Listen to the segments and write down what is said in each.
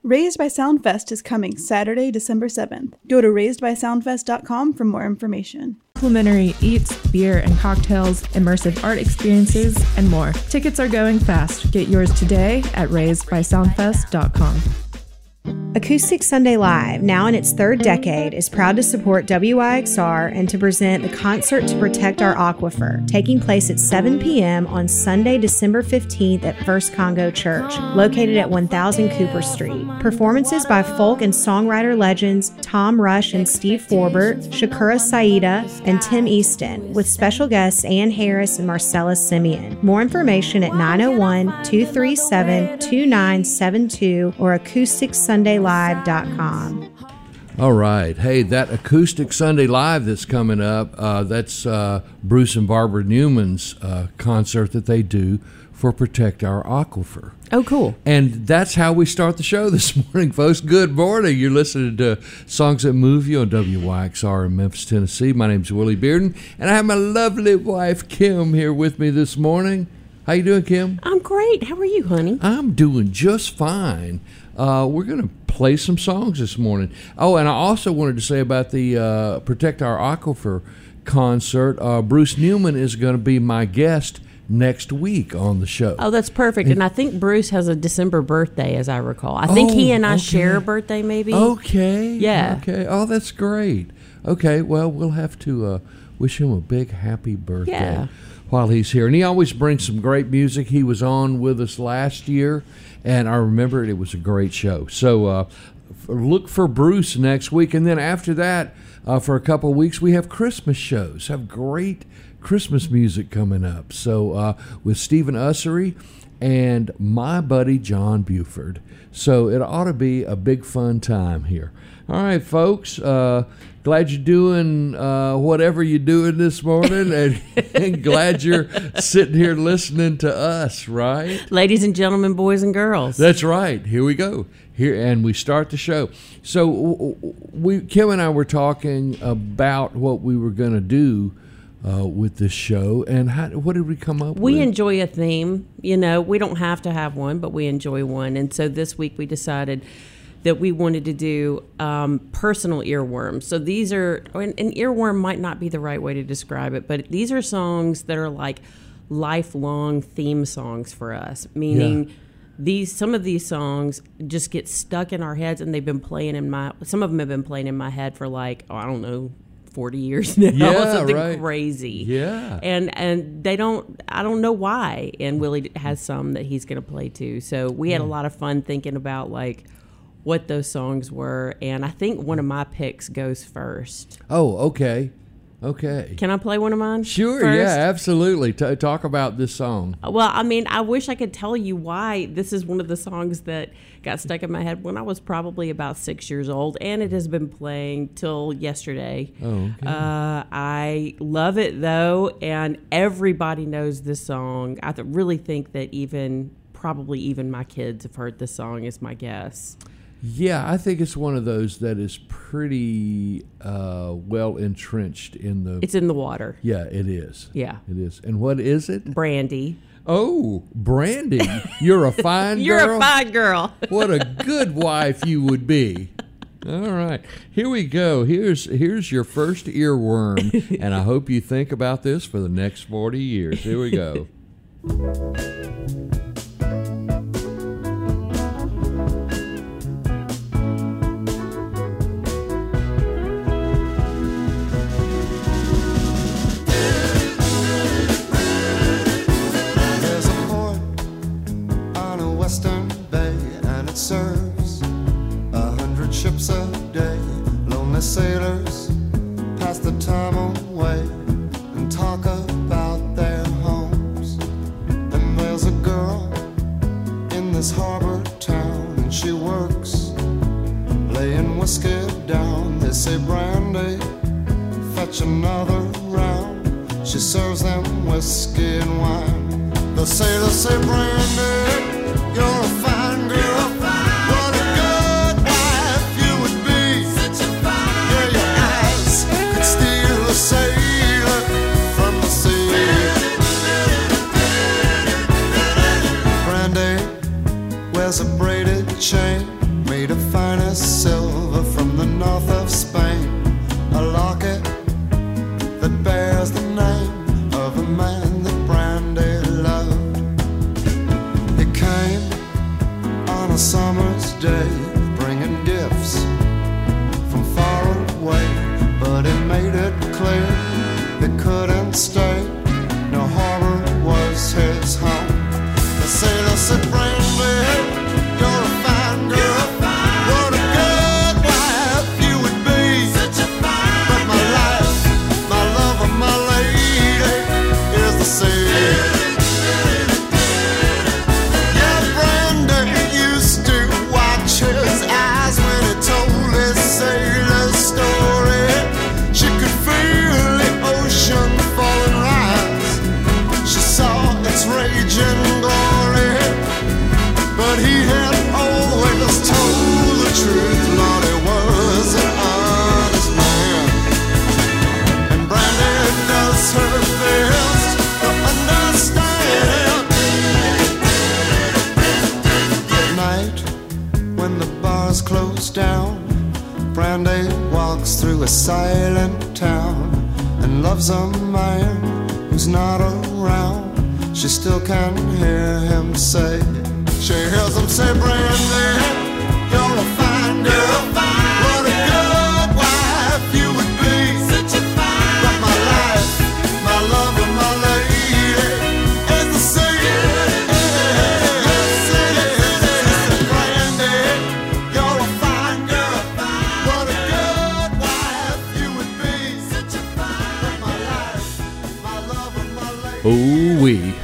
Raised by Soundfest is coming Saturday, December 7th. Go to raisedbysoundfest.com for more information. Complimentary eats, beer and cocktails, immersive art experiences, and more. Tickets are going fast. Get yours today at raisedbysoundfest.com. Acoustic Sunday Live, now in its third decade, is proud to support WYXR and to present the Concert to Protect Our Aquifer, taking place at 7 p.m. on Sunday, December 15th at First Congo Church, located at 1000 Cooper Street. Performances by folk and songwriter legends Tom Rush and Steve Forbert, Shakura Saida, and Tim Easton, with special guests Ann Harris and Marcella Simeon. More information at 901-237-2972 or acousticsunday.com. All right. Hey, that Acoustic Sunday Live that's coming up, that's Bruce and Barbara Newman's concert that they do for Protect Our Aquifer. Oh, cool. And that's how we start the show this morning, folks. Good morning. You're listening to Songs That Move You on WYXR in Memphis, Tennessee. My name's Willie Bearden, and I have my lovely wife, Kim, here with me this morning. How you doing, Kim? I'm great. How are you, honey? I'm doing just fine. We're going to play some songs this morning. Oh, and I also wanted to say about the Protect Our Aquifer concert. Bruce Newman is going to be my guest next week on the show. Oh, that's perfect. And I think Bruce has a December birthday, as I recall. I think he and I share a birthday, maybe. Okay. Yeah. Okay. Oh, that's great. Okay. Well, we'll have to wish him a big happy birthday while he's here. And he always brings some great music. He was on with us last year, and I remember it was a great show. So look for Bruce next week. And then after that, for a couple of weeks, we have Christmas shows. Have great Christmas music coming up. So with Stephen Ussery and my buddy John Buford. So it ought to be a big fun time here. All right, folks. Glad you're doing whatever you're doing this morning, and glad you're sitting here listening to us, right? Ladies and gentlemen, boys and girls. That's right. Here we go. Here, and we start the show. So Kim and I were talking about what we were going to do with this show, and what did we come up with? We enjoy a theme. You know, we don't have to have one, but we enjoy one. And so this week we decided that we wanted to do personal earworms. So these are, an earworm might not be the right way to describe it, but these are songs that are like lifelong theme songs for us, meaning some of these songs just get stuck in our heads, and they've been playing some of them have been playing in my head for like, I don't know, 40 years now. Yeah, something crazy. Yeah. And I don't know why. And Willie has some that he's going to play too. So we had a lot of fun thinking about like what those songs were, and I think one of my picks goes first. Oh, okay. Okay. Can I play one of mine? Sure, first? Yeah, absolutely. Talk about this song. Well, I mean, I wish I could tell you why this is one of the songs that got stuck in my head when I was probably about 6 years old, and it has been playing till yesterday. Oh, okay. I love it, though, and everybody knows this song. I really think that probably even my kids have heard this song, is my guess. Yeah, I think it's one of those that is pretty well entrenched in the... It's in the water. Yeah, it is. Yeah. It is. And what is it? Brandy. Oh, Brandy. You're a fine girl? You're a fine girl. What a good wife you would be. All right. Here we go. Here's your first earworm, and I hope you think about this for the next 40 years. Here we go. Ships a day, lonely sailors pass the time away and talk about their homes. And there's a girl in this harbor town, and she works laying whiskey down. They say, Brandy, fetch another round. She serves them whiskey and wine. The sailors say, Brandy, you're a fine girl. A braided chain made of finest silver from the north of Spain, a locket that bears the name of a man that Brandy loved. He came on a summer's day, bringing gifts from far away, but he made it clear he couldn't stay. No harbor was his home. The sailor said, Brandy, you're a fine girl. What a good wife you would be. But my life, my love, and my lady is the sea. Yeah, Brandy used to watch his eyes when he told his sailor story. She could feel the ocean fall and rise. She saw its raging glory, but he had always told the truth. Lord, he was an honest man, and Brandy does her best to understand. At night, when the bars close down, Brandy walks through a silent town and loves a man who's not around. She still can hear him say, she hears him say, Brandy, you're a fine girl. What a good wife you would be. But my life, my love, and my lady is the same. Brandy, you're a fine girl. What a good wife you would be. But my life, my love, and my lady. Ooh-wee.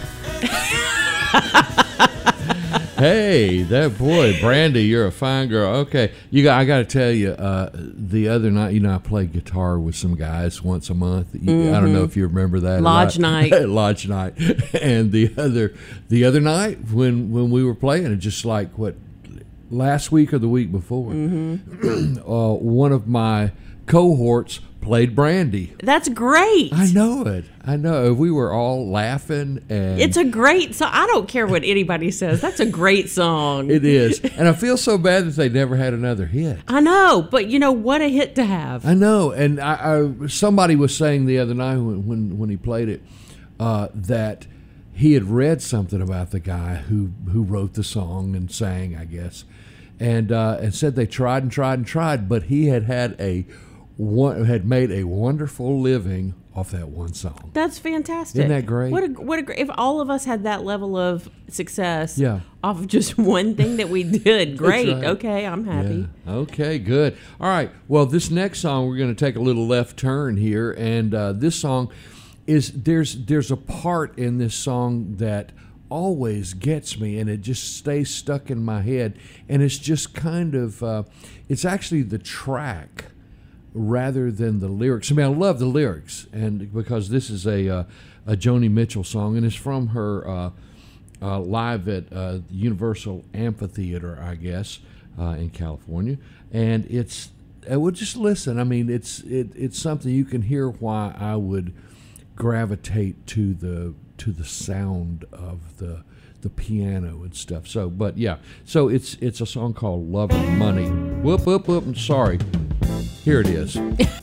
Hey, that boy, Brandy, you're a fine girl. Okay, I got to tell you, the other night, I play guitar with some guys once a month. I don't know if you remember that. Lodge night. Lodge night. And the other night when we were playing, it just like last week or the week before, one of my cohorts played Brandy. That's great. I know it. I know. We were all laughing, and It's a great song. I don't care what anybody says. That's a great song. it is. And I feel so bad that they never had another hit. I know, but what a hit to have. I know. And I somebody was saying the other night when he played it that he had read something about the guy who wrote the song and sang, I guess, and said they tried and tried and tried, but he had made a wonderful living off that one song. That's fantastic. Isn't that great? What a great! If all of us had that level of success, Yeah. off of just one thing that we did, great. right. Okay, I'm happy. Yeah. Okay, good. All right. Well, this next song, we're going to take a little left turn here, and this song is there's a part in this song that always gets me, and it just stays stuck in my head, and it's just kind of it's actually the track rather than the lyrics. I mean, I love the lyrics, and because this is a Joni Mitchell song, and it's from her live at Universal Amphitheater, I guess, in California. And well, just listen. I mean, it's something you can hear why I would gravitate to the sound of the piano and stuff. So, but yeah, so it's a song called "Love and Money." Whoop whoop whoop. Sorry. Here it is.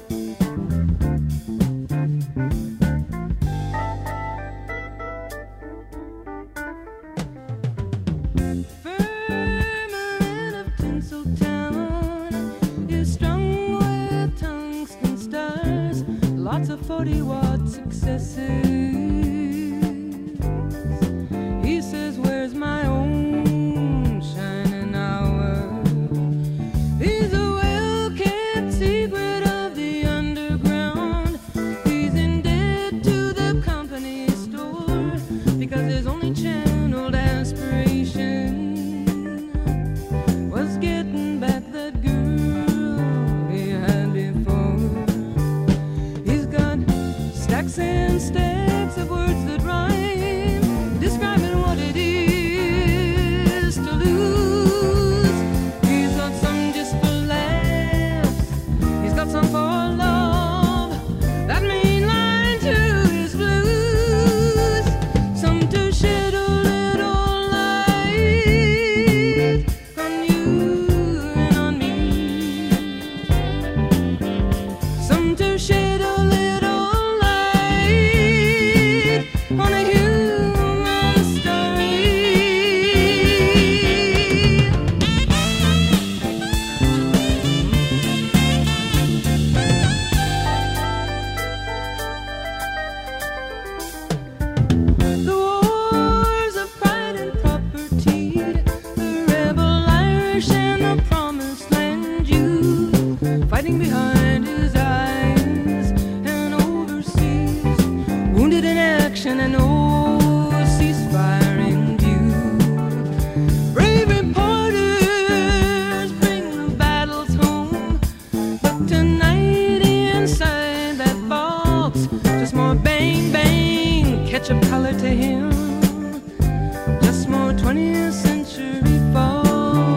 Lots of 40-watt successes. He says, where's my own shining hour? He's a well-kept secret of the underground. He's in debt to the company store because his only channeled aspiration was getting back that girl he had before. Stacks and stacks of work. shine behind his eyes. And overseas, wounded in action and no ceasefire in view. Brave reporters bring the battles home, but tonight inside that box, just more bang bang, ketchup color to him, just more 20th century fox.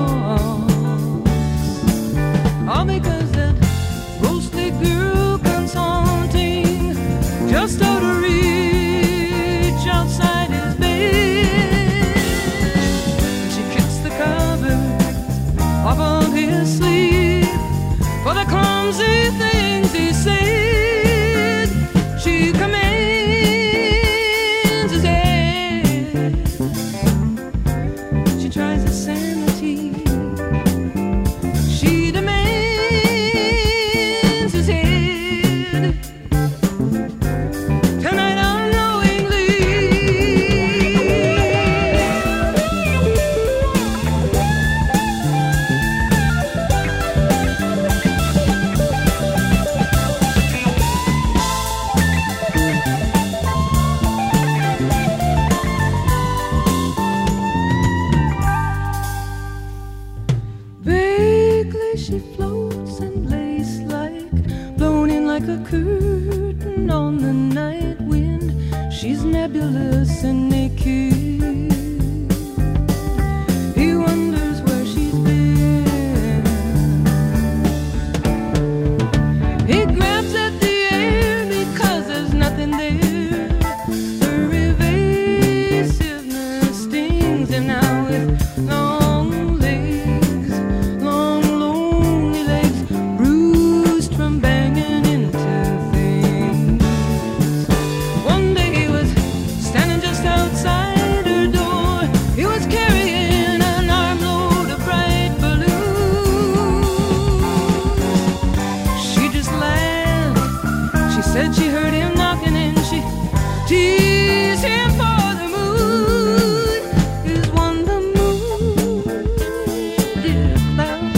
All because that roasted girl comes haunting just out of reach outside his bed. She kicks the covers off of his sleeve for the clumsy things he said. She commands his head. She tries his sanity. She demands his head. Tonight unknowingly, vaguely she floats and lace like, blown in like a curtain on the night wind. She's nebulous and naked. He wonders where she's been. He grabs at the air because there's nothing there. Her evasiveness stings him now with long legs, long lonely legs, bruised from banging into things. One day he was standing just outside her door. He was carrying an armload of bright balloons. She just laughed. She said she heard him knocking and she teased him for the moon. Is one the moon, dear cloud,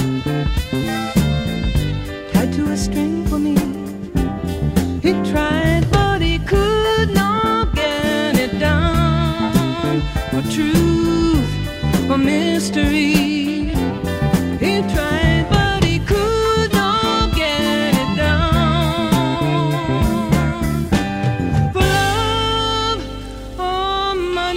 tied to a string for me. He tried, but he could not get it down. For truth, for mystery. He tried, but he could not get it down. For love or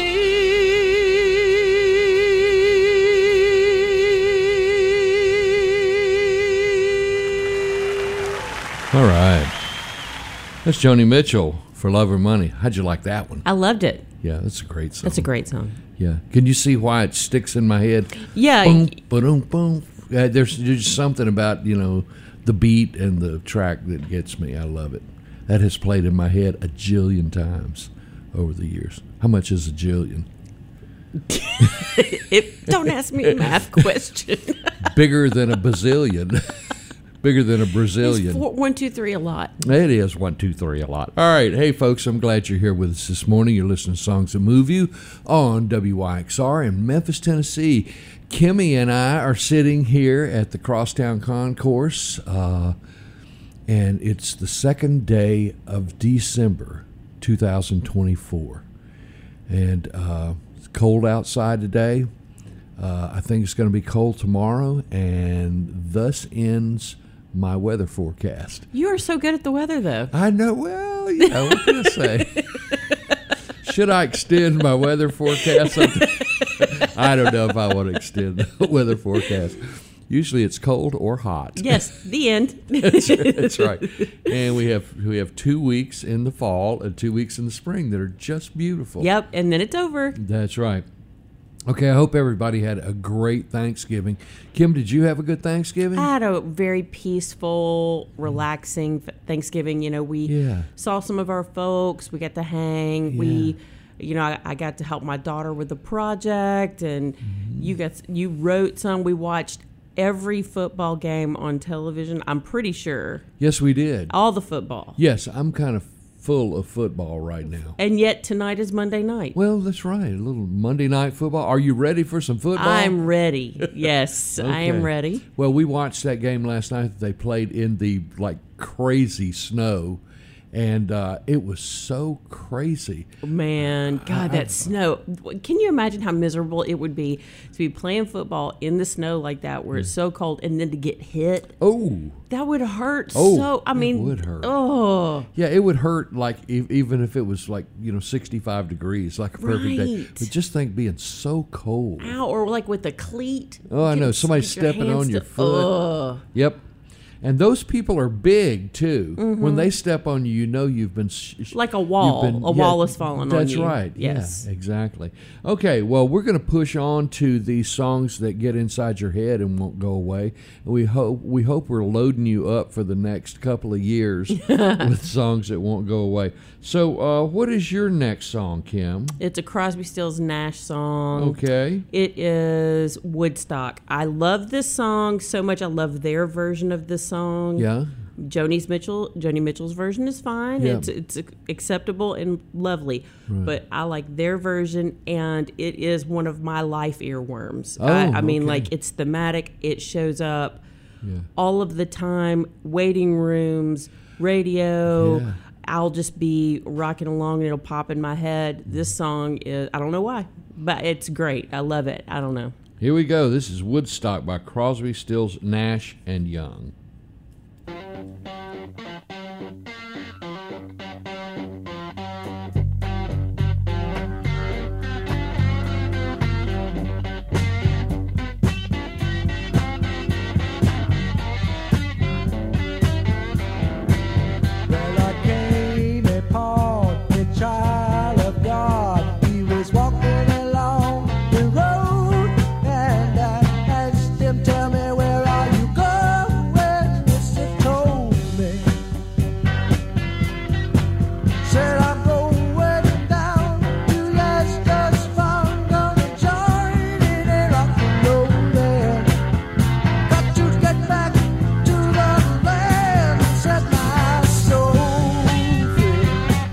money. All right. That's Joni Mitchell for Love or Money. How'd you like that one? I loved it. Yeah, that's a great song. That's a great song. Yeah. Can you see why it sticks in my head? Yeah. Boom, ba-dum, boom. There's just something about, the beat and the track that gets me. I love it. That has played in my head a jillion times over the years. How much is a jillion? Don't ask me a math question. Bigger than a bazillion. Bigger than a Brazilian. It's 1, 2, 3 a lot. It is 1, 2, 3 a lot. All right. Hey, folks, I'm glad you're here with us this morning. You're listening to Songs That Move You on WYXR in Memphis, Tennessee. Kimmy and I are sitting here at the Crosstown Concourse, and it's the second day of December 2024. And it's cold outside today. I think it's going to be cold tomorrow, and thus ends my weather forecast. You are so good at the weather, though. I know. Well, what can I say? Should I extend my weather forecast? I don't know if I want to extend the weather forecast. Usually it's cold or hot. Yes, the end. That's right. And we have 2 weeks in the fall and 2 weeks in the spring that are just beautiful. Yep, and then it's over. That's right. Okay, I hope everybody had a great Thanksgiving. Kim, did you have a good Thanksgiving? I had a very peaceful, relaxing Thanksgiving. We saw some of our folks. We got to hang. Yeah. I got to help my daughter with the project, and you wrote some. We watched every football game on television. I'm pretty sure. Yes, we did. All the football. Yes, I'm kind of full of football right now. And yet tonight is Monday night. Well, that's right. A little Monday night football. Are you ready for some football? I'm ready. Yes, I am Okay. ready. Well, we watched that game last night that they played in the crazy snow, and it was so crazy. Man, God, that snow. Can you imagine how miserable it would be to be playing football in the snow like that where it's so cold and then to get hit? Oh, That would hurt Oh, so. I mean, it would hurt. Oh, yeah, it would hurt even if it was 65 degrees, like a perfect day. Right. But just think being so cold. ow, or like with a cleat. Oh, I know. Somebody Get your stepping hands on your to- foot. Ugh. Yep. And those people are big too. Mm-hmm. When they step on you, you know you've been Like a wall. A wall has fallen on That's you. right. Yes. Yeah, exactly. Okay. Well, we're going to push on to these songs that get inside your head and won't go away. And we hope we're loading you up for the next couple of years with songs that won't go away. So, what is your next song, Kim? It's a Crosby, Stills, Nash song. Okay. It is Woodstock. I love this song so much. I love their version of this song. Yeah. Joni Mitchell's version is fine. Yeah. It's acceptable and lovely, but I like their version, and it is one of my life earworms. Oh, I mean, okay. like, it's thematic. It shows up Yeah. all of the time. Waiting rooms, radio. Yeah. I'll just be rocking along and it'll pop in my head. This song is, I don't know why, but it's great. I love it. I don't know. Here we go. This is Woodstock by Crosby, Stills, Nash, and Young. Well, I came upon a child of God. He was walking along the road, and I asked him, "Tell me, where are you going?" Yes, he told me. Said, "I'm going down to Leicester's farm, gonna join in a rock and rollin'. Got to get back to the land," said my soul free.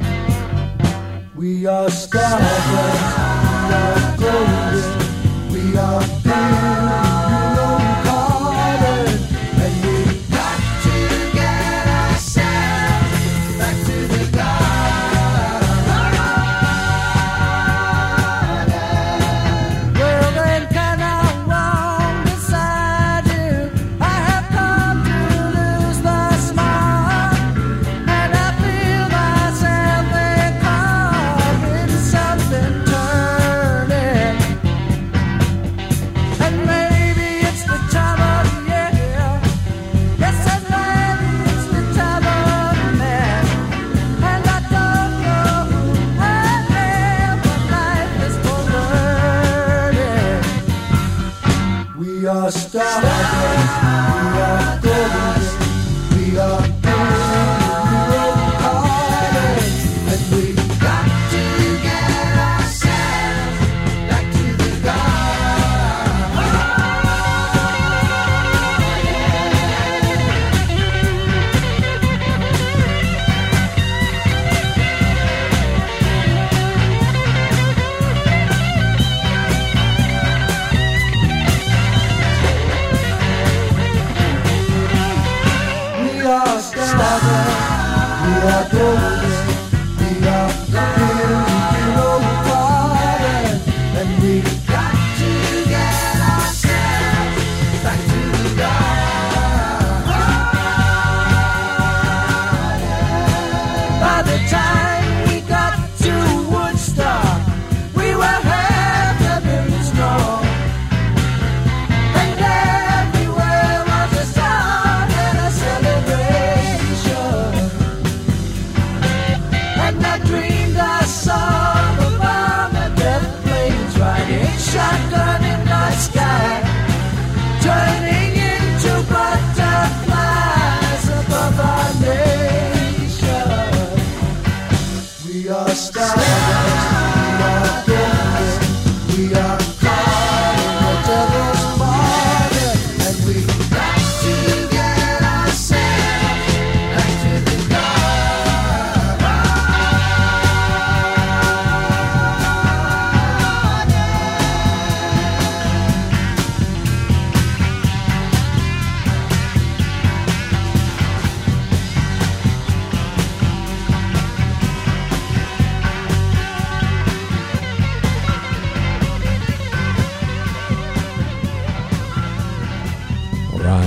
We are stars, we are golden, we are carbon, and we got to get ourselves back to the garden. Well, then can I walk beside you? I have come to lose the smile, and I feel myself carved inside.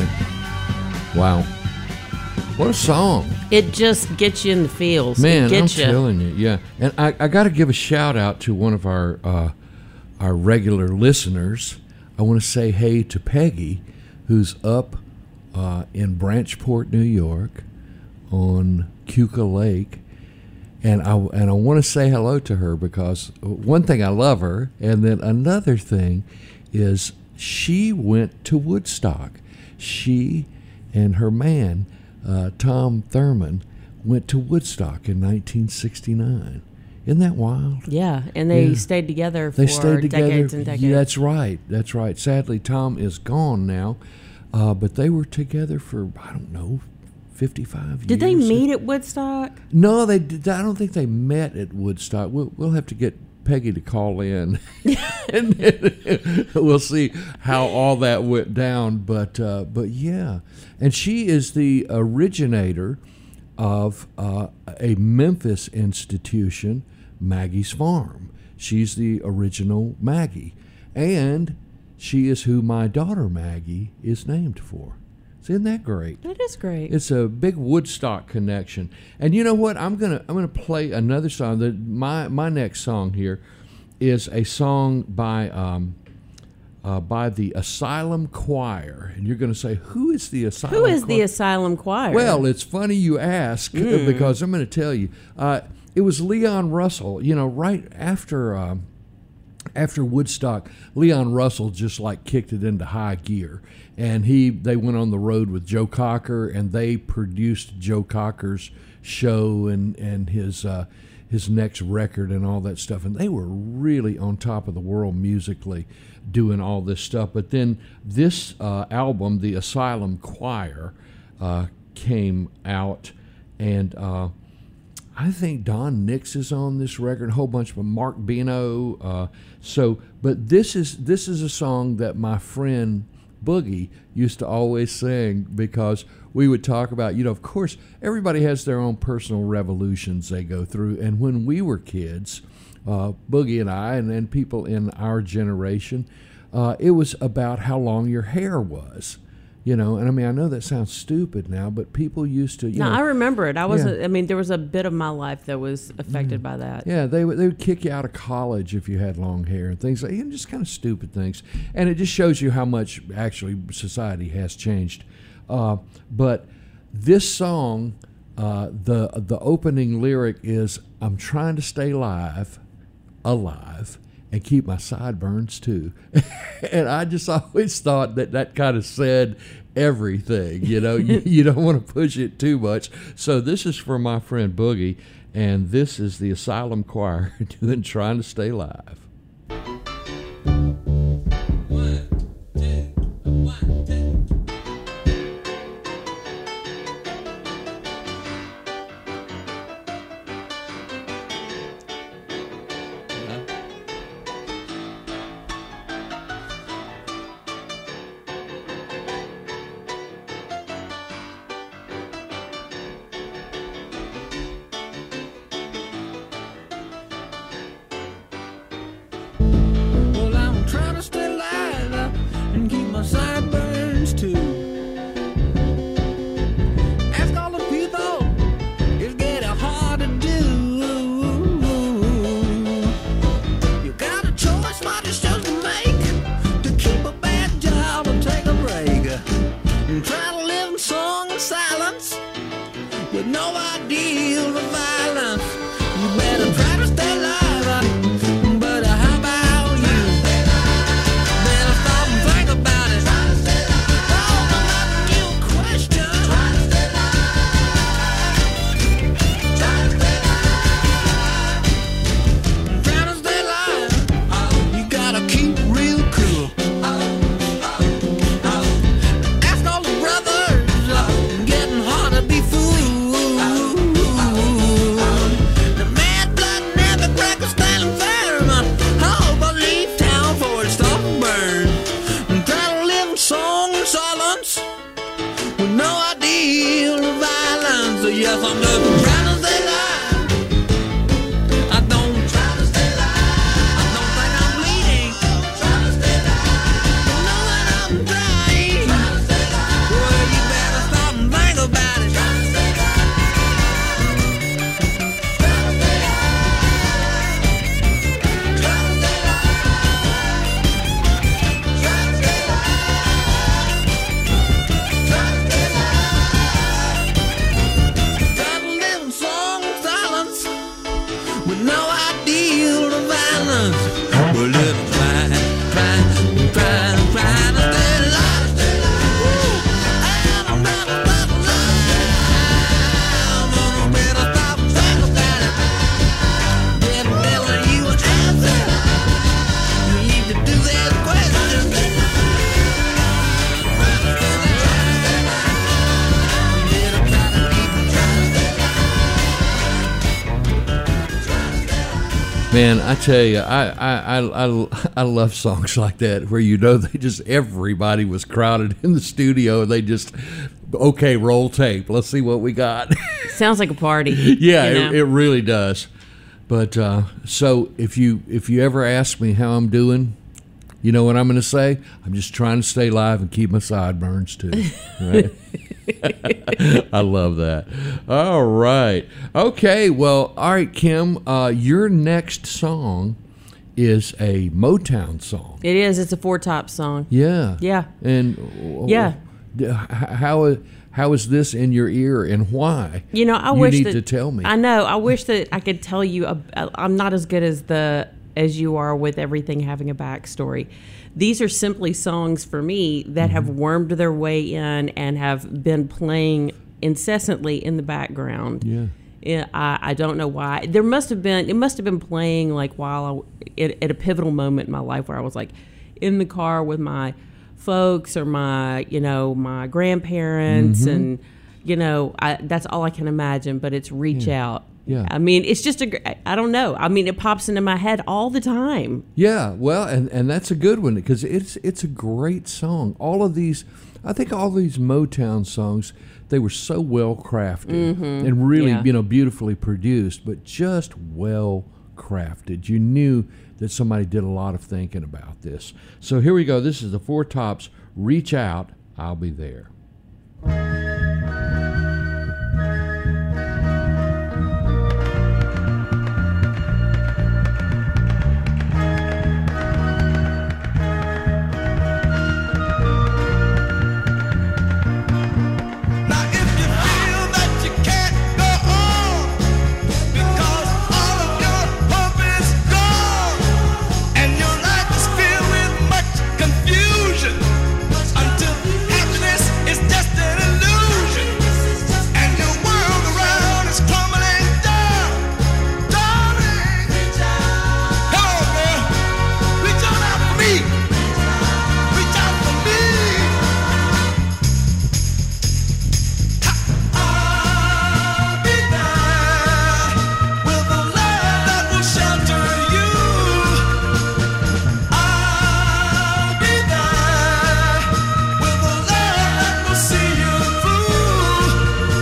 right. Wow. What a song. It just gets you in the feels. Man, it I'm gets you. telling you, yeah. And I got to give a shout out to one of our regular listeners. I want to say hey to Peggy, who's up in Branchport, New York, on Keuka Lake, and I want to say hello to her because one thing, I love her, and then another thing is she went to Woodstock. She and her man, Tom Thurman, went to Woodstock in 1969. Isn't that wild? Yeah, and they stayed together for decades and decades. Yeah, that's right. That's right. Sadly, Tom is gone now, but they were together for, I don't know, 55 years. Did they meet at Woodstock? No, they did. I don't think they met at Woodstock. We'll have to get Peggy to call in, and then we'll see how all that went down. But yeah, and she is the originator of a Memphis institution, Maggie's Farm. She's the original Maggie, and she is who my daughter Maggie is named for. Isn't that great? That is great. It's a big Woodstock connection. And you know what? I'm gonna play another song. My next song here is a song by the Asylum Choir. And you're gonna say, who is the Asylum Choir? Who is the Asylum Choir? Well, it's funny you ask because I'm going to tell you. It was Leon Russell. You know, right after Woodstock, Leon Russell just like kicked it into high gear, and they went on the road with Joe Cocker, and they produced Joe Cocker's show and his next record and all that stuff, and they were really on top of the world musically doing all this stuff. But then this album, The Asylum Choir, came out, and I think Don Nix is on this record, a whole bunch of them, Mark Bino. But this is a song that my friend Boogie used to always sing, because we would talk about, of course, everybody has their own personal revolutions they go through. And when we were kids, Boogie and I, and people in our generation, it was about how long your hair was. And I mean, I know that sounds stupid now, but people used to. I remember it. I mean, there was a bit of my life that was affected by that. Yeah, they would kick you out of college if you had long hair and things like, just kind of stupid things. And it just shows you how much actually society has changed. But this song, the opening lyric is, "I'm trying to stay alive, and keep my sideburns too." And I just always thought that kind of said everything, you don't want to push it too much. So this is for my friend Boogie, and this is the Asylum Choir doing "Trying to Stay Alive." 1, 2, 1, 2. Well, I'm trying to stay alive and keep my sideburns too. Ask all the people, it's getting hard to do. You got a choice, what it's just to make, to keep a bad job and take a break, and try to live in song and silence with no ideal of violence. You better try to stay alive. But how about you? Better stop and think about it. I'll ask you a question. Trying to stay alive. You gotta keep real cool. Ask all the brothers, getting hard to be fooled. The mad blood never crack a standing firm. Oh, but leave town for it stop and burn. And try to live in song and silence with no ideal of violence. Yes, I'm just trying to stay alive. I don't try to stay alive. I don't think I'm bleeding. Trying to stay alive. You know that I'm trying. Trying to stay alive. Oh, Man, I tell you, I love songs like that where they just everybody was crowded in the studio and they just okay, roll tape. Let's see what we got. Sounds like a party. Yeah, you know? it really does. But so if you ever ask me how I'm doing, you know what I'm going to say? I'm just trying to stay alive and keep my sideburns too. Right? I love that. All right. Okay. Well, all right, Kim. Your next song is a Motown song. It is. It's a Four Tops song. Yeah. Yeah. And Yeah. How is this in your ear and why? You know, I you wish need that, to tell me. I know. I wish that I could tell you. I'm not as good as you are with everything having a backstory. These are simply songs for me that have wormed their way in and have been playing incessantly in the background. Yeah. I don't know why. It must have been playing like while at a pivotal moment in my life where I was like in the car with my folks or my grandparents and that's all I can imagine, but it's Reach Out. Yeah. I mean, it's just I don't know. I mean, it pops into my head all the time. Yeah, well, and that's a good one because it's a great song. I think all these Motown songs, they were so well crafted and really, beautifully produced, but just well crafted. You knew that somebody did a lot of thinking about this. So here we go. This is the Four Tops. Reach Out, I'll Be There. Now if you feel that you can't go on because all of your hope is gone and your life is filled with much confusion until happiness is just an illusion and your world around is crumbling down, darling, come on girl, reach on out for me, reach out for me. I'll be there with a love that will shelter you. I'll be there with a love that will see you through.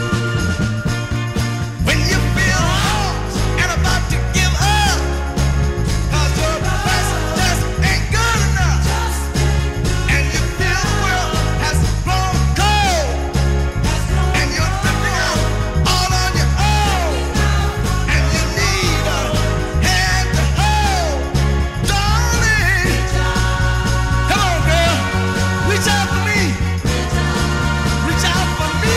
When you feel lost and about to give up, 'cause your best just ain't good enough, and you feel the world has grown cold. And you're drifting out all on your own, and you need a hand to hold, darling. Come on, girl, reach out for me, reach out for me.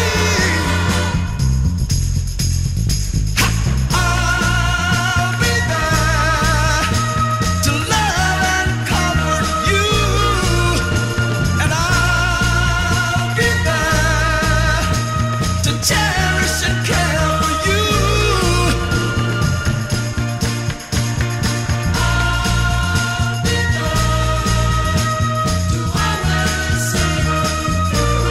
I'll be there to love and comfort you, and I'll be there to cherish and care for you. I'll be there to always see you through.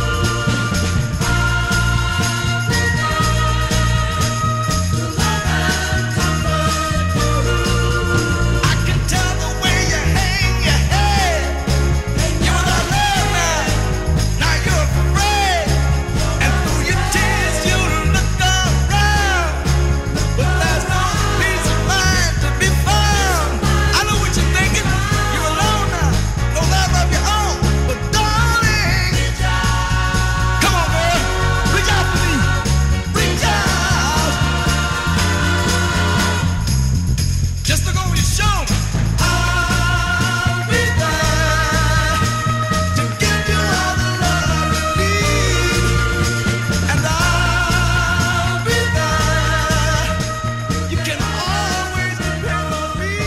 I'll be there to love and comfort you. I can tell the way you hang your head. You're in love now you're afraid. And through your tears you look around, but there's no peace of mind to be found. I know what you're thinking, you're alone now, no love of your own. But darling, come on girl, reach out for me, reach out. Just look over your shoulder. I'll be there to give you all the love you need, and I'll be there. You can always depend on me.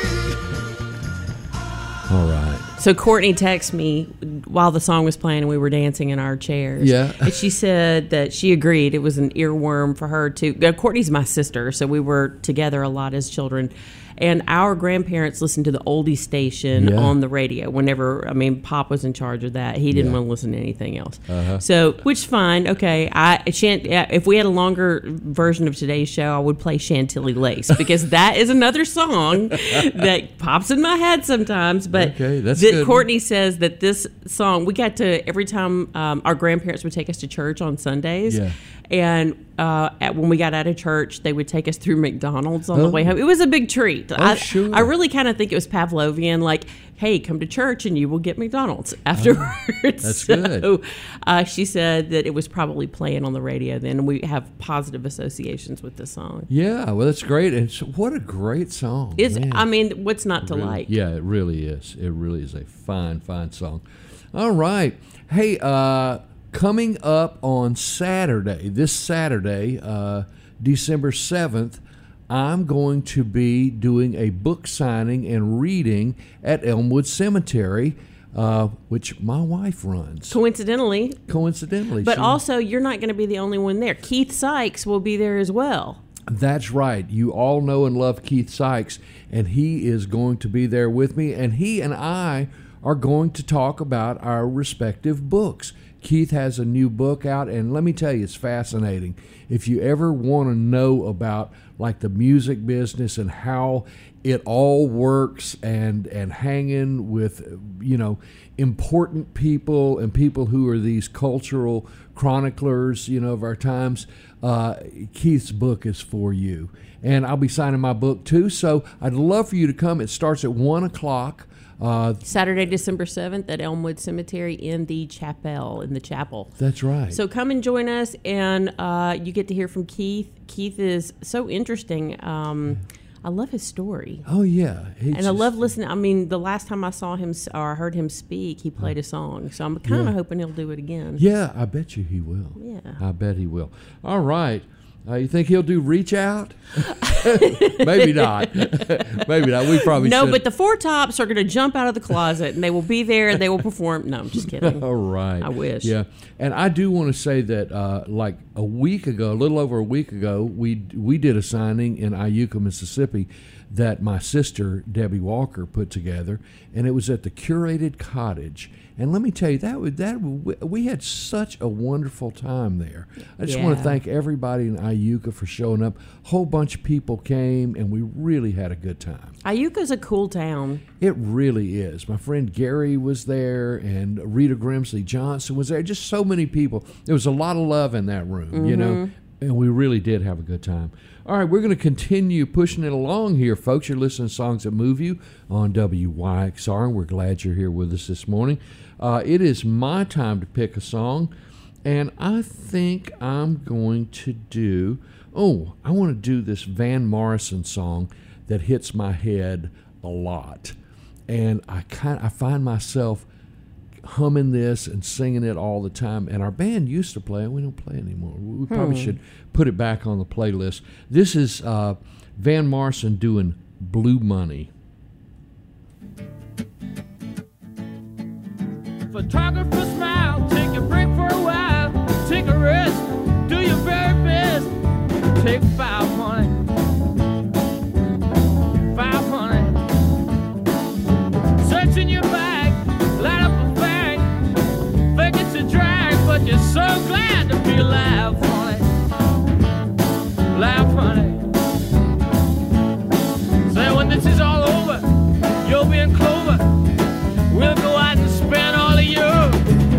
All right. So Courtney texted me while the song was playing and we were dancing in our chairs. Yeah. And she said that she agreed it was an earworm for her too. Courtney's my sister, so we were together a lot as children. And our grandparents listened to the oldie station Yeah. on the radio whenever, Pop was in charge of that. He didn't Yeah. want to listen to anything else. Uh-huh. So, which fine, okay. If we had a longer version of today's show, I would play Chantilly Lace because that is another song that pops in my head sometimes. But Okay, that's good. Courtney says that this song, we got to, every time our grandparents would take us to church on Sundays. Yeah. And when we got out of church, they would take us through McDonald's on the Oh. way home. It was a big treat. Sure. I really kind of think it was Pavlovian, like, hey, come to church and you will get McDonald's afterwards. That's good. So she said that it was probably playing on the radio then, and we have positive associations with this song. Yeah, well, that's great. And what a great song. Man. What's not to Really- like? Yeah, it really is. It really is a fine, fine song. All right. Hey, coming up on this Saturday, December 7th, I'm going to be doing a book signing and reading at Elmwood Cemetery, which my wife runs. Coincidentally. Coincidentally. But also, you're not going to be the only one there. Keith Sykes will be there as well. That's right. You all know and love Keith Sykes, and he is going to be there with me, and he and I are going to talk about our respective books. Keith has a new book out, and let me tell you, it's fascinating. If you ever want to know about like the music business and how it all works and hanging with, important people and people who are these cultural chroniclers, of our times, Keith's book is for you. And I'll be signing my book too, so I'd love for you to come. It starts at 1 o'clock. Saturday, December 7th at Elmwood Cemetery in the chapel. That's right. So come and join us, and you get to hear from Keith. Keith is so interesting. I love his story. Oh, yeah. I love listening. The last time I saw him or heard him speak, he played a song. So I'm kind of hoping he'll do it again. Yeah, I bet you he will. Yeah. I bet he will. All right. You think he'll do Reach Out? Maybe not. Maybe not. We probably No, should. but the Four Tops are going to jump out of the closet, and they will be there, and they will perform. No, I'm just kidding. All right. I wish. Yeah. And I do want to say that like a little over a week ago, we did a signing in Iuka, Mississippi that my sister, Debbie Walker, put together, and it was at the Curated Cottage. And let me tell you, we had such a wonderful time there. I just want to thank everybody in Iuka for showing up. A whole bunch of people came, and we really had a good time. Iuka's a cool town. It really is. My friend Gary was there, and Rita Grimsley Johnson was there. Just so many people. There was a lot of love in that room, and we really did have a good time. All right, we're going to continue pushing it along here, folks. You're listening to Songs That Move You on WYXR, and we're glad you're here with us this morning. It is my time to pick a song, and I think I'm going to do, I want to do this Van Morrison song that hits my head a lot. And I find myself humming this and singing it all the time. And our band used to play it. We don't play anymore. We probably should put it back on the playlist. This is Van Morrison doing Blue Money. Photographer smile, take a break for a while, take a rest, do your very best, take 500, 500, search in your bag, light up a fag, think it's a drag, but you're so glad to be alive, honey, laugh, honey, say when this is all over, you'll be in clover, we'll go out and spend all of your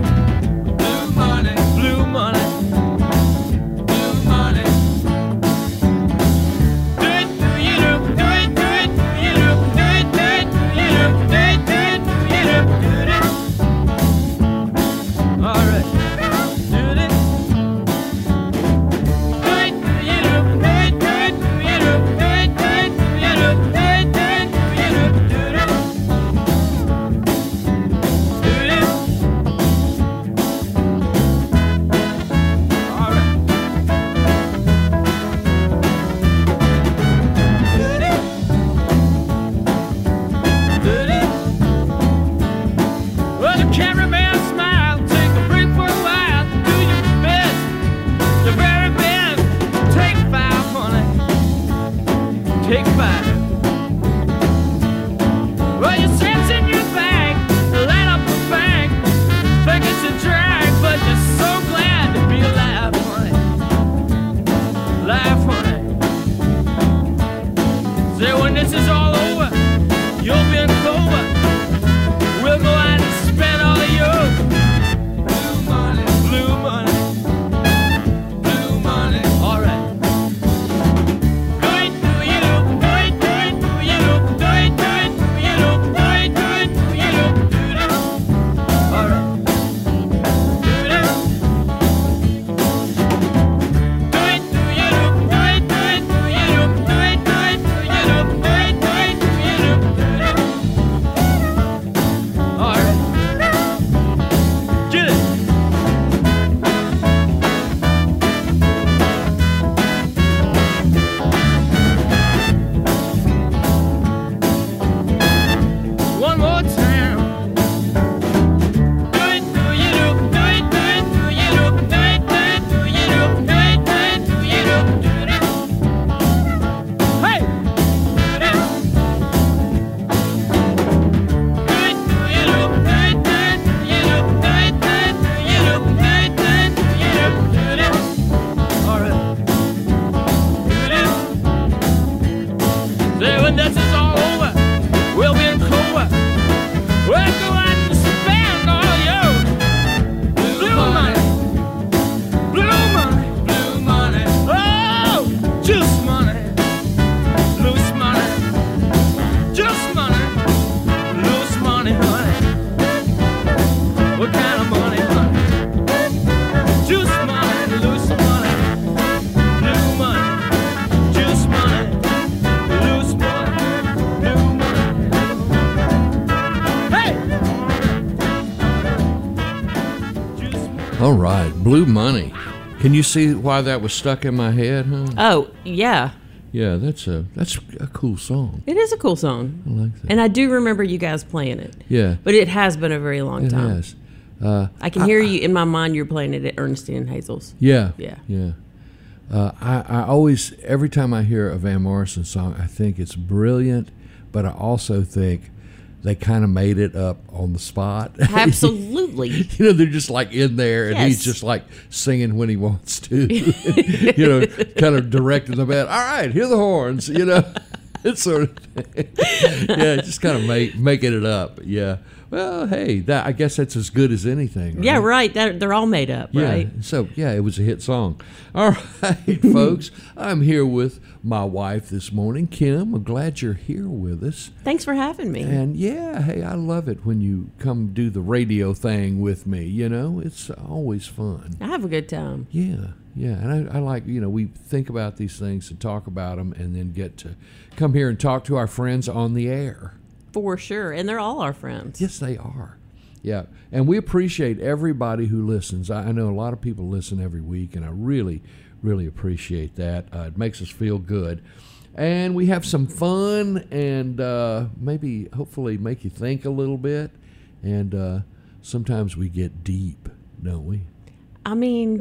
right, Blue Money. Can you see why that was stuck in my head, huh? Oh, yeah. Yeah, that's a cool song. It is a cool song. I like that. And I do remember you guys playing it. Yeah. But it has been a very long It time. has. I can hear you in my mind. You're playing it at Ernestine and Hazel's. Yeah. Yeah. Yeah. I always, every time I hear a Van Morrison song, I think it's brilliant, but I also think they kind of made it up on the spot. Absolutely. You know, they're just like in there, and he's Yes. just like singing when he wants to. You know, kind of directing the band. All right, hear the horns. You know, that sort of thing. Yeah, just kind of making it up. Yeah. Well, hey, I guess that's as good as anything. Right? Yeah, right. They're all made up, Yeah. right? So, yeah, it was a hit song. All right, folks. I'm here with my wife this morning, Kim. I'm glad you're here with us. Thanks for having me. And, yeah, hey, I love it when you come do the radio thing with me. You know, it's always fun. I have a good time. Yeah, yeah. And I like, you know, we think about these things and talk about them and then get to come here and talk to our friends on the air. For sure. And they're all our friends. Yes, they are. Yeah, and we appreciate everybody who listens. I know a lot of people listen every week, and I really, really appreciate that. It makes us feel good. And we have some fun and maybe, hopefully, make you think a little bit. And sometimes we get deep, don't we? I mean,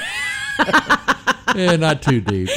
Yeah, not too deep.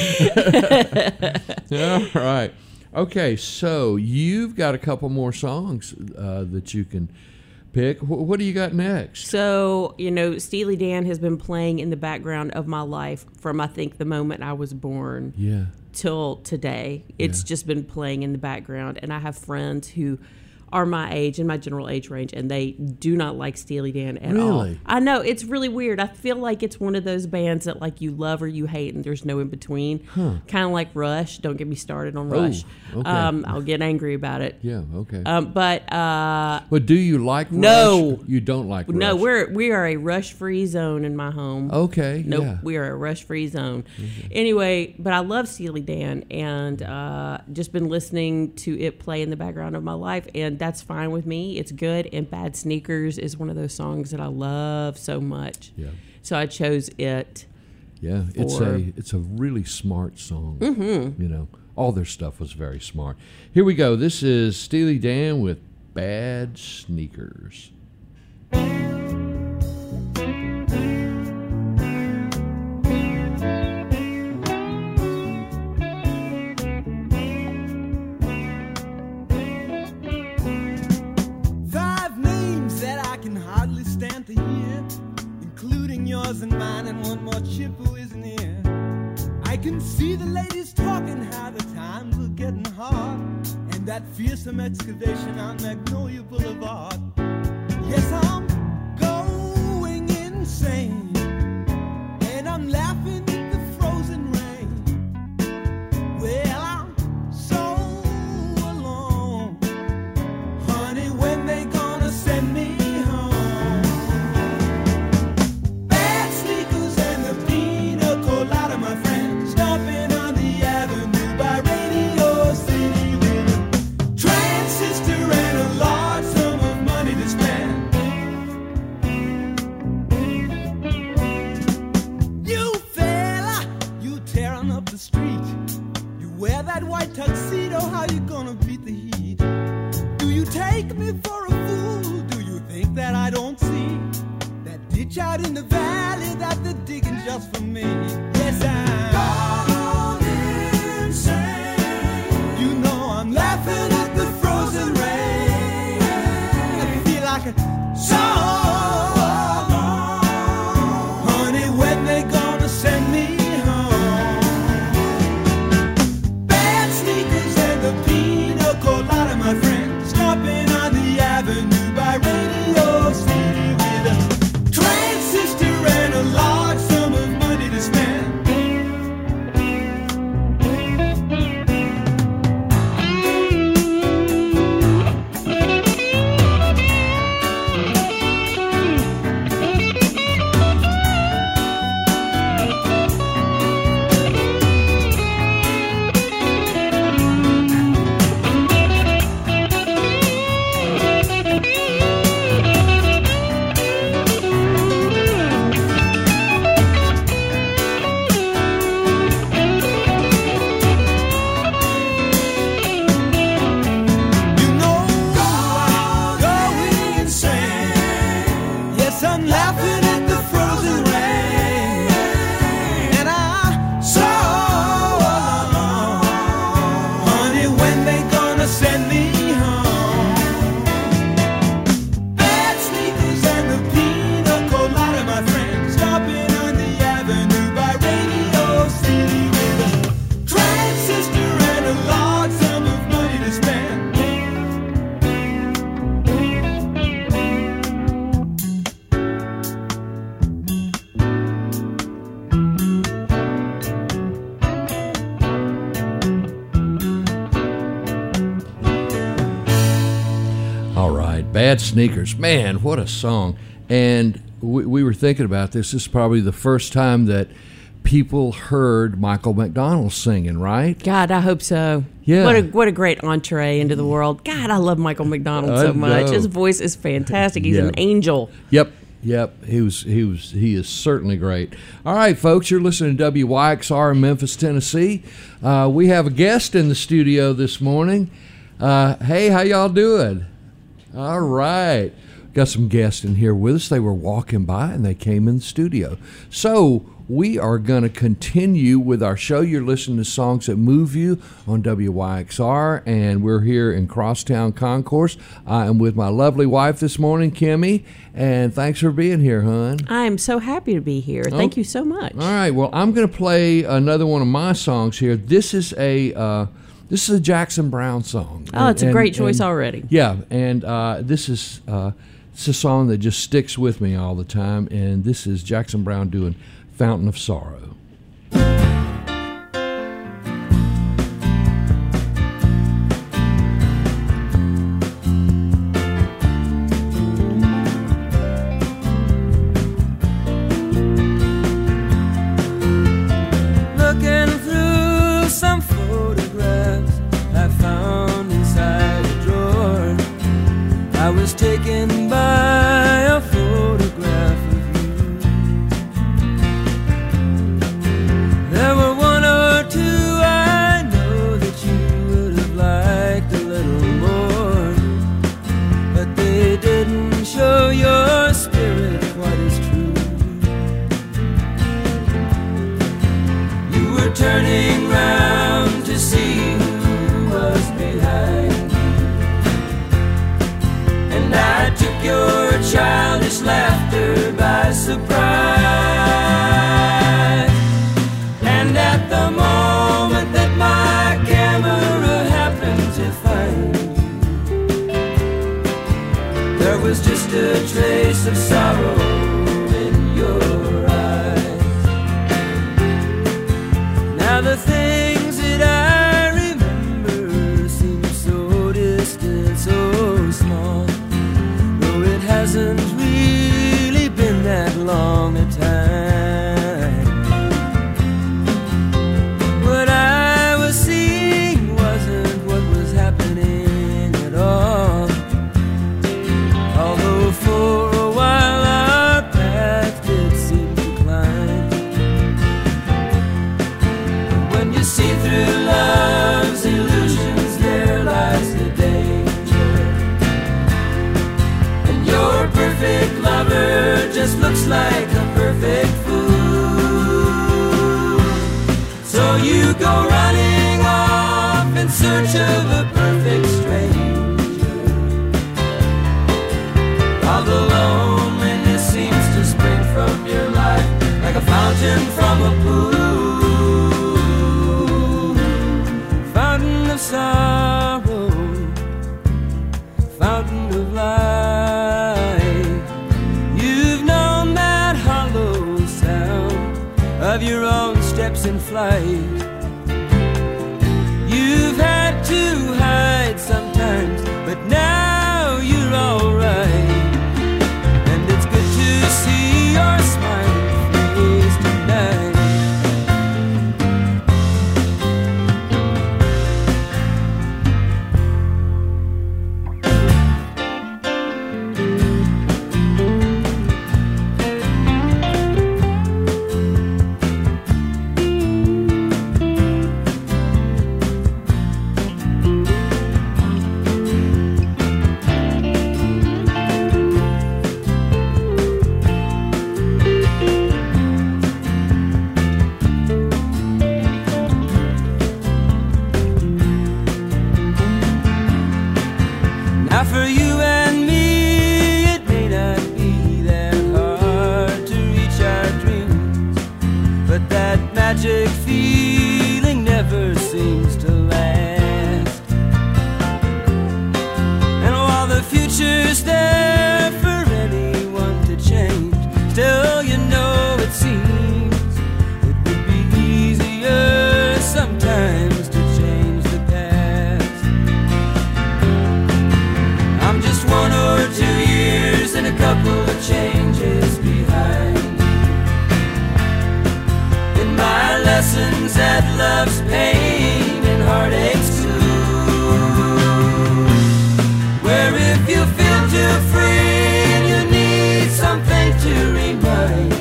All right. Okay, so you've got a couple more songs that you can pick. What do you got next? so, you know, Steely Dan has been playing in the background of my life from, I think, the moment I was born Yeah. till today. It's Yeah. just been playing in the background. And I have friends who are my age, in my general age range, and they do not like Steely Dan at all. Really? I know, it's really weird. I feel like it's one of those bands that like you love or you hate and there's no in between. Kind of like Rush. Don't get me started on Rush. okay. I'll get angry about it. Yeah, okay. But But do you like Rush? No. You don't like Rush? no, we are a Rush-free zone in my home. Okay, Nope, yeah. we are a rush-free zone. Anyway, but I love Steely Dan and just been listening to it play in the background of my life, and that's fine with me. It's good, and Bad Sneakers is one of those songs that I love so much. Yeah. So I chose it. Yeah, for- it's a really smart song. Mm-hmm. You know, all their stuff was very smart. Here we go. This is Steely Dan with Bad Sneakers. 5 names that I can hardly stand to hear, including yours and mine, and one more chip who isn't here. I can see the ladies talking how the times are getting hard, and that fearsome excavation on Magnolia Boulevard. Yes, I'm going insane, and I'm laughing at the frozen rain. Well, I'm so alone. Honey, when they gonna send me home? Bad sneakers and the pina colada, my friend, stopping on the avenue by Radio City with a transistor and a large sum of money to spend. You fella, you tearing up the street. You wear that white tuxedo, how you gonna beat the heat? Do you take me for a fool? Do you think that I don't see that ditch out in the valley that they're digging just for me? Yes, I'm gone insane. You know I'm laughing at the frozen rain. I feel like a song. Honey, when they gonna send me home? Bad sneakers and the pina colada, my friend, stopping on the avenue by Radio City with a transistor and a large sum of money to spend. Bad Sneakers. Man, what a song. And we were thinking about this. This is probably the first time that people heard Michael McDonald singing, right? God, I hope so. Yeah. What a great entree into the world. God, I love Michael McDonald so much. know. His voice is fantastic. He's an angel. Yep. He is certainly great. All right, folks, you're listening to WYXR in Memphis, Tennessee. We have a guest in the studio this morning. Hey, how y'all doing? All right. Got some guests in here with us. They were walking by and they came in the studio. So we are going to continue with our show. You're listening to Songs That Move You on WYXR, and we're here in Crosstown Concourse. I am with my lovely wife this morning, Kimmy, and thanks for being here, hon. I'm so happy to be here. Thank you so much. All right. Well, I'm going to play another one of my songs here. This is a Jackson Browne song. Oh, it's a great choice already. Yeah, and this is it's a song that just sticks with me all the time, and this is Jackson Browne doing Fountain of Sorrow. Looking through some photographs I found inside a drawer, I was taken by a photograph of you. There were one or two I know that you would have liked a little more, but they didn't show your spirit quite as true. You were turning round to see who was behind you, and I took your childish laughter by surprise. And at the moment that my camera happened to find you, there was just a trace of sorrow in your eyes. Now the things that I remember seem so distant, so small, though it hasn't really been that long a time. What I was seeing wasn't what was happening at all, although for a while our path did seem to climb. When you see through love's illusions, there lies the danger, and your perfect lover just looks like a perfect fool. So you go running off in search of a perfect stranger, while the loneliness seems to spring from your life like a fountain from a pool. Fountain of sorrow, fountain of life. You've known that hollow sound of your own steps in flight. You've had to hide sometimes, but now you're alright. And it's good to see your smiling face tonight. Now for you and me, it may not be that hard to reach our dreams, but that magic feeling never seems to last. And while the future's there for anyone to change, still you know it seems it would be easier sometimes to change the past. I'm just one or two lessons that love's pain and heartaches too. Where if you feel too free and you need something to remind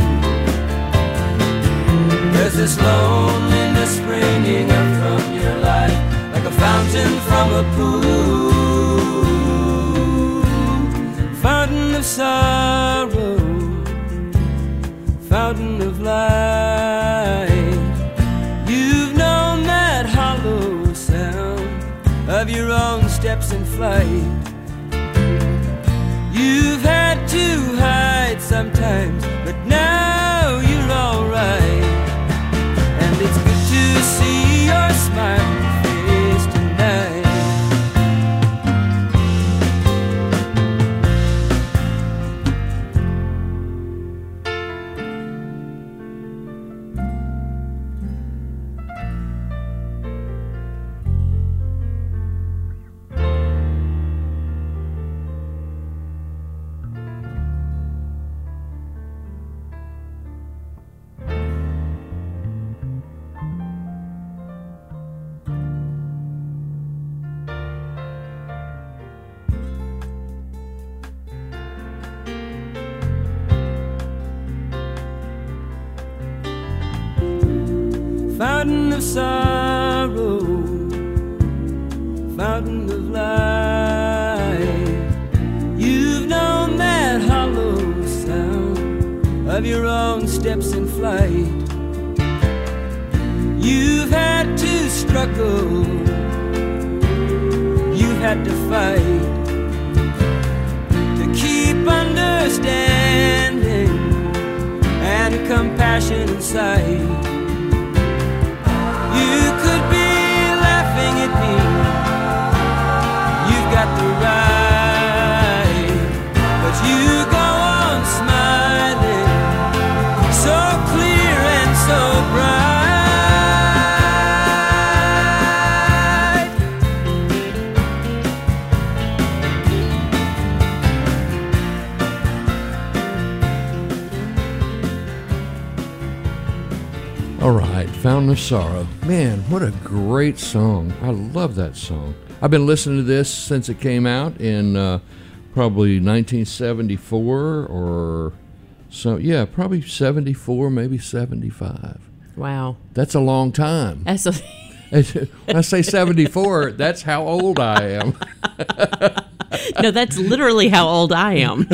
you, there's this loneliness springing up from your life like a fountain from a pool. Fountain of sorrow, fountain of light. You've known that hollow sound of your own steps in flight. You've had to hide sometimes, but now you're alright. And it's good to see your smiling face tonight. Fountain of sorrow, fountain of light. You've known that hollow sound of your own steps in flight. You've had to struggle, you've had to fight to keep understanding and compassion inside. You could be laughing at me, you've got the right, but you go on smiling, so clear and so All right, Fountain of Sorrow. Man, what a great song. I love that song. I've been listening to this since it came out in probably 1974 or so. Yeah, probably 74, maybe 75. Wow. That's a long time. That's a When I say 74, that's how old I am. No, that's literally how old I am.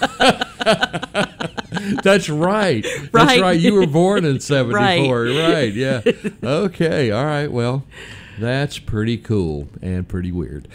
That's right. That's Right. right. You were born in 74. Right. Right. Yeah. Okay. All right. Well, that's pretty cool and pretty weird.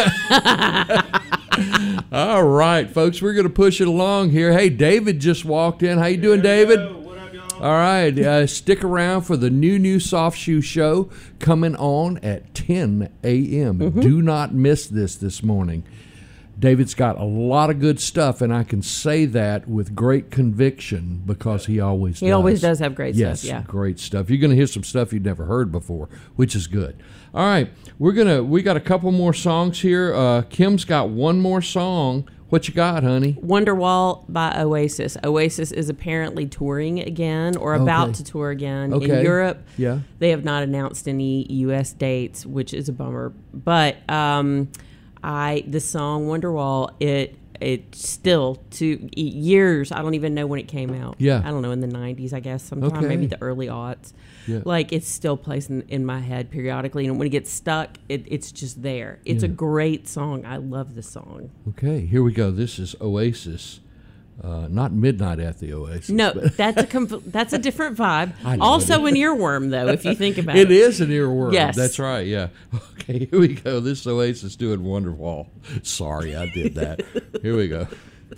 All right, folks, we're going to push it along here. Hey, David just walked in. How you doing, David? What up, y'all? All right. Stick around for the new Soft Shoe Show coming on at 10 a.m. Do not miss this morning. David's got a lot of good stuff, and I can say that with great conviction because he always does. He always does have great yes, stuff, yeah. Great stuff. You're going to hear some stuff you've never heard before, which is good. All right, we got a couple more songs here. Kim's got one more song. What you got, honey? Wonderwall by Oasis. Oasis is apparently touring again or about to tour again in Europe. Yeah. They have not announced any U.S. dates, which is a bummer. But the song Wonderwall, it still to years. I don't even know when it came out. Yeah. I don't know, in the 90s, I guess, sometime, Okay. maybe the early aughts. Yeah. Like, it's still plays in my head periodically, and when it gets stuck, it's just there. It's a great song. I love this song. Okay, here we go. This is Oasis. Not Midnight at the Oasis. No, but that's a different vibe. I know Also it an earworm, though, if you think about it. It is an earworm. Yes. That's right, yeah. Okay, here we go. This is Oasis doing Wonderwall. Sorry, I did that. Here we go.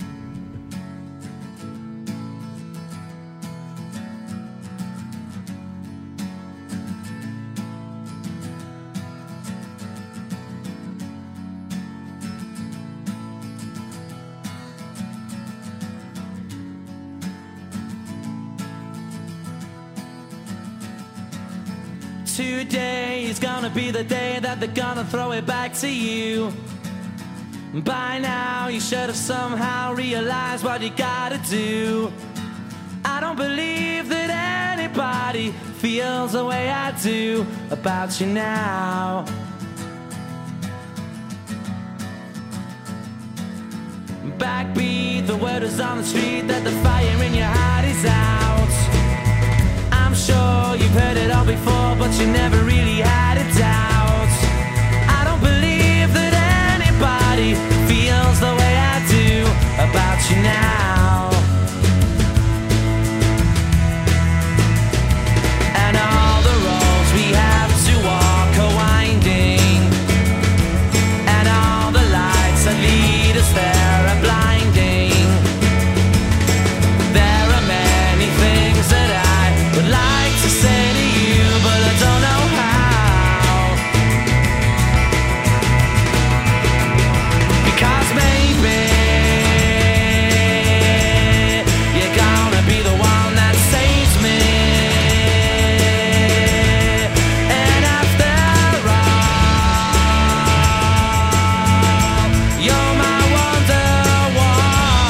Today is gonna be the day that they're gonna throw it back to you. By now you should have somehow realized what you gotta do. I don't believe that anybody anybody feels the way I do about you now. Backbeat, the word is on the street that the fire in your heart is out. I'm sure you've heard it all before, but you never really had a doubt. I don't believe that anybody feels the way I do about you now. And all the roads we have to walk are winding, and all the lights that lead us there are blinding. There are many things that I would like to say to you, but I don't know how. Because maybe you're gonna be the one that saves me. And after all, you're my Wonderwall.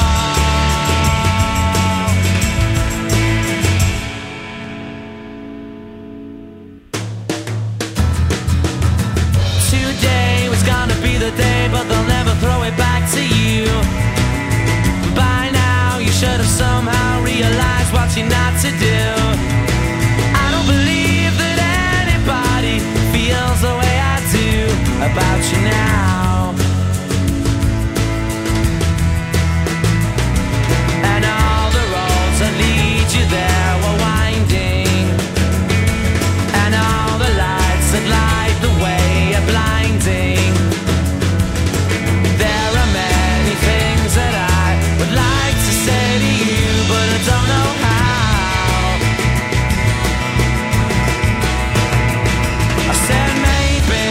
'Today was gonna be the day, but they'll never throw it back to you. By now, you should have somehow realized what you're not to do. I don't believe that anybody feels the way I do about you now. And all the roads that lead you there were winding, and all the lights that light the way are blinding. There are many things that I would like to say to you, but I don't know how. I said maybe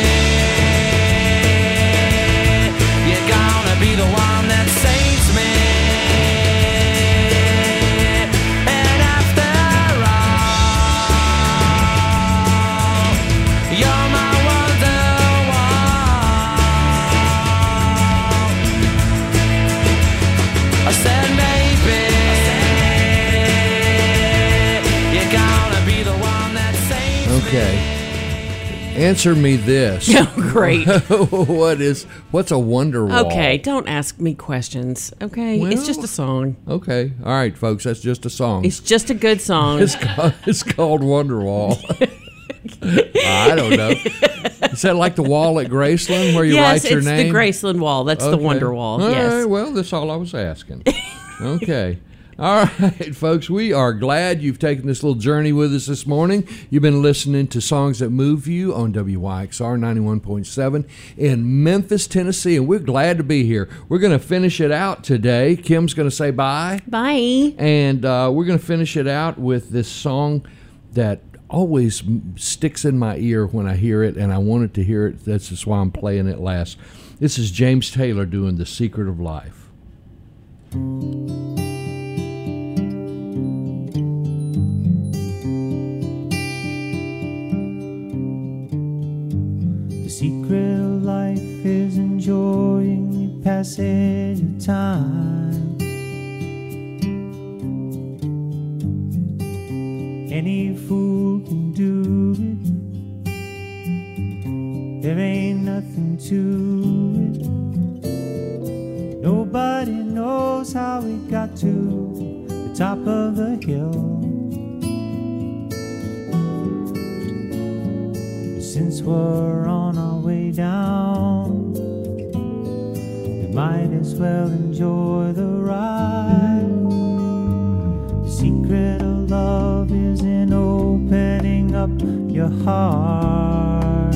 you're gonna be the one that saves me. And after all, you're my Wonderwall. I said maybe you're gonna be the one that saves Okay. Answer me this. Oh, great. What's a Wonderwall? Okay, don't ask me questions. Okay, Well- it's just a song. Okay. All right, folks. That's just a song. It's just a good song. It's called Wonderwall. I don't know. Is that like the wall at Graceland where you Yes, write your it's name? the Graceland Wall. That's the Okay. Wonder Wall. All Yes. right, well, that's all I was asking. Okay. All right, folks, we are glad you've taken this little journey with us this morning. You've been listening to Songs That Move You on WYXR 91.7 in Memphis, Tennessee, and we're glad to be here. We're going to finish it out today. Kim's going to say bye. Bye. And we're going to finish it out with this song that always sticks in my ear when I hear it, and I wanted to hear it. That's just why I'm playing it last. This is James Taylor doing The Secret of Life. The secret of life is enjoying the passage of time. Any fool can do it. There ain't nothing to it. Nobody knows how we got to the top of the hill. Since we're on our way down, we might as well enjoy the ride. The secret of love is in opening up your heart.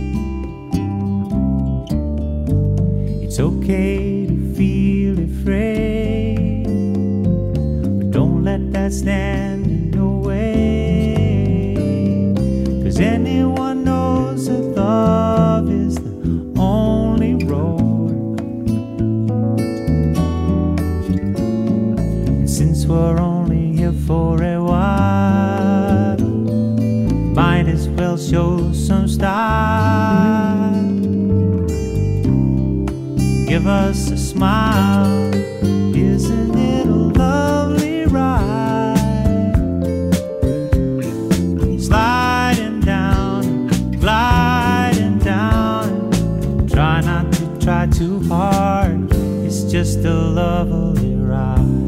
It's okay to feel afraid, but don't let that stand in your way. 'Cause anyone knows that love is the only road. And since we're only here for a while, might as well show some style. Give us a smile, isn't it a lovely ride? just a lovely ride.